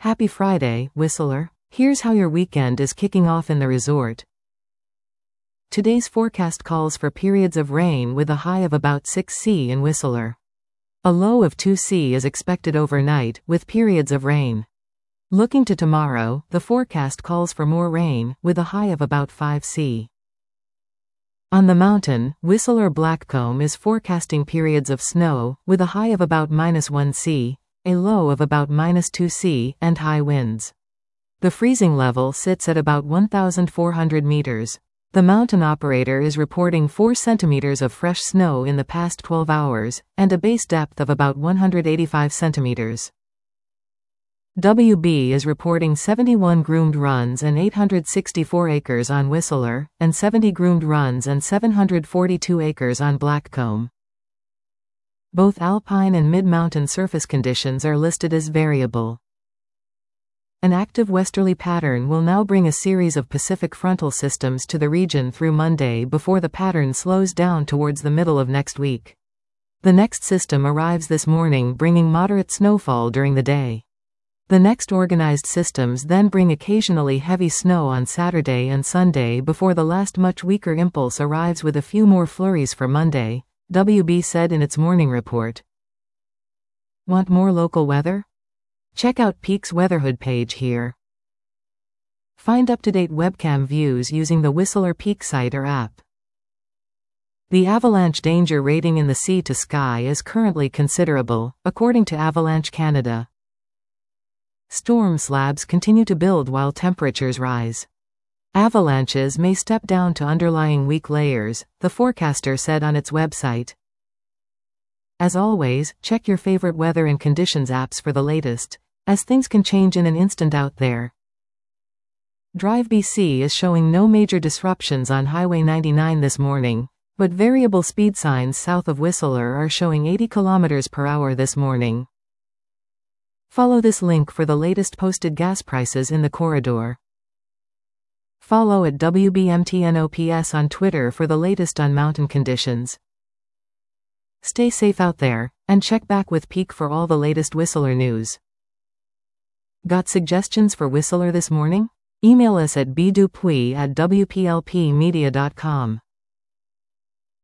Happy Friday, Whistler. Here's how your weekend is kicking off in the resort. Today's forecast calls for periods of rain with a high of about 6°C in Whistler. A low of 2°C is expected overnight, with periods of rain. Looking to tomorrow, the forecast calls for more rain, with a high of about 5°C. On the mountain, Whistler Blackcomb is forecasting periods of snow, with a high of about -1°C, a low of about -2°C, and high winds. The freezing level sits at about 1,400 meters. The mountain operator is reporting 4 centimeters of fresh snow in the past 12 hours, and a base depth of about 185 centimeters. WB is reporting 71 groomed runs and 864 acres on Whistler, and 70 groomed runs and 742 acres on Blackcomb. Both alpine and mid-mountain surface conditions are listed as variable. An active westerly pattern will now bring a series of Pacific frontal systems to the region through Monday before the pattern slows down towards the middle of next week. The next system arrives this morning, bringing moderate snowfall during the day. The next organized systems then bring occasionally heavy snow on Saturday and Sunday before the last much weaker impulse arrives with a few more flurries for Monday, WB said in its morning report. Want more local weather? Check out Peak's Weatherhood page here. Find up-to-date webcam views using the Whistler Peak site or app. The avalanche danger rating in the sea to sky is currently considerable, according to Avalanche Canada. Storm slabs continue to build while temperatures rise. Avalanches may step down to underlying weak layers, the forecaster said on its website. As always, check your favorite weather and conditions apps for the latest, as things can change in an instant out there. Drive BC is showing no major disruptions on Highway 99 this morning, but variable speed signs south of Whistler are showing 80 km per hour this morning. Follow this link for the latest posted gas prices in the corridor. Follow at WBMTNOPS on Twitter for the latest on mountain conditions. Stay safe out there, and check back with Peak for all the latest Whistler news. Got suggestions for Whistler this morning? Email us at bdupuy@wplpmedia.com.